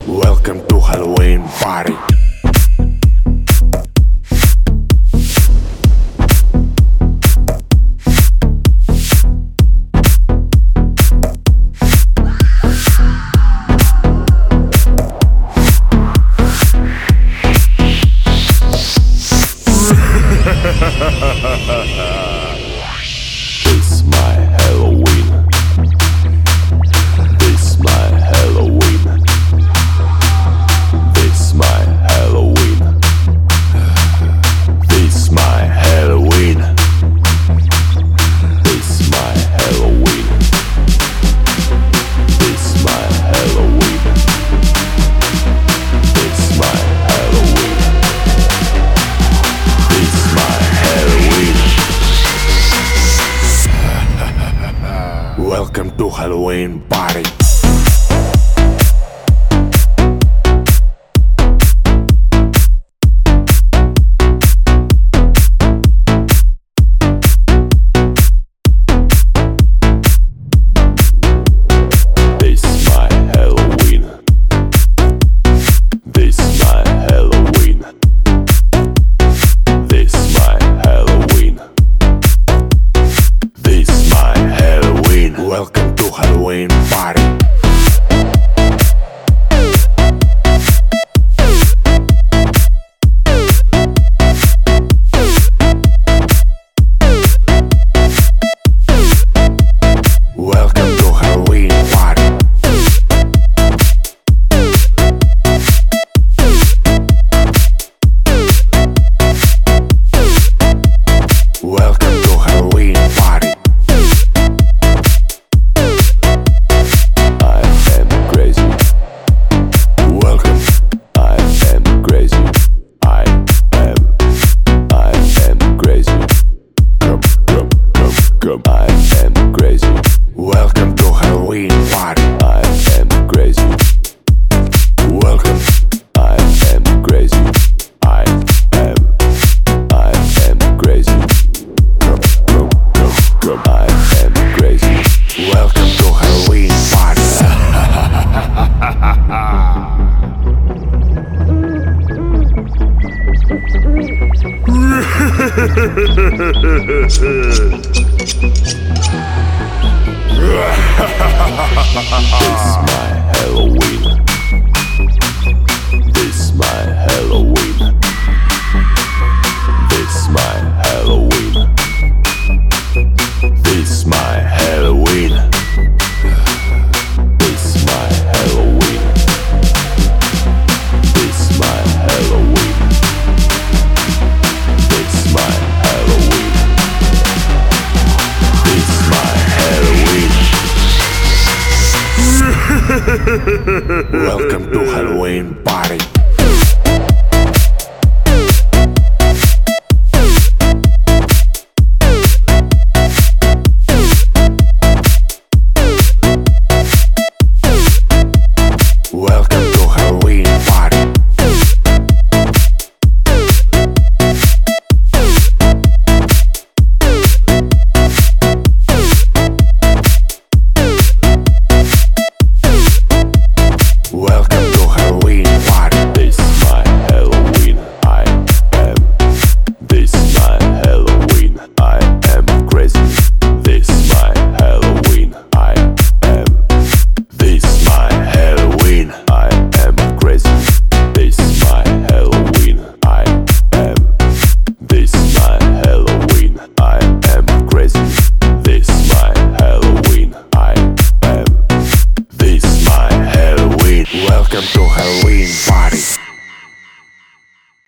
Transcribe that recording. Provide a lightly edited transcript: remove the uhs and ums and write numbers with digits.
Welcome to Halloween party. It's my Halloween. It's my Halloween. It's my Halloween. It's my Halloween. It's my Halloween. It's my Halloween. It's my Halloween. It's my Halloween. Welcome to Halloween party. This my Halloween. This my Halloween. This my Halloween. This my Halloween. Welcome to Halloween party. Welcome to Halloween party. Welcome to Halloween party. I am crazy. Welcome. I am crazy. I am crazy. Come. I am crazy. Welcome to Halloween party. I am crazy. Welcome. I am crazy. I am crazy. Come. I am crazy. Welcome to Halloween party. This my Halloween. This my Halloween. This my Halloween. This my Halloween. This my Halloween. This my Halloween. This my Halloween. This my Halloween. Welcome to Halloween party. Welcome to Halloween party. Welcome to Halloween party. This my Halloween. I am. This my Halloween. I am crazy. This my Halloween. I am. This my Halloween. I am crazy. This my Halloween. I am. This my Halloween. I am crazy. This my Halloween. I am. This my Halloween. Welcome to Halloween party.